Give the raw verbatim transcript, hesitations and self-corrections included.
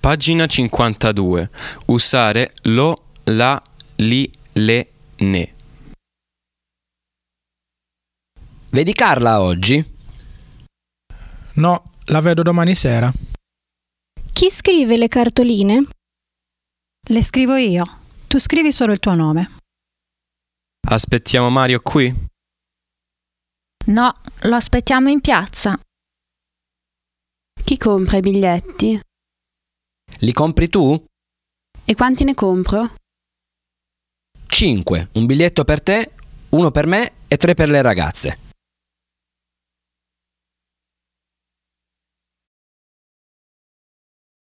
Pagina cinquantadue. Usare lo, la, li, le, ne. Vedi Carla oggi? No, la vedo domani sera. Chi scrive le cartoline? Le scrivo io. Tu scrivi solo il tuo nome. Aspettiamo Mario qui? No, lo aspettiamo in piazza. Chi compra i biglietti? Li compri tu? E quanti ne compro? Cinque. Un biglietto per te, uno per me e tre per le ragazze.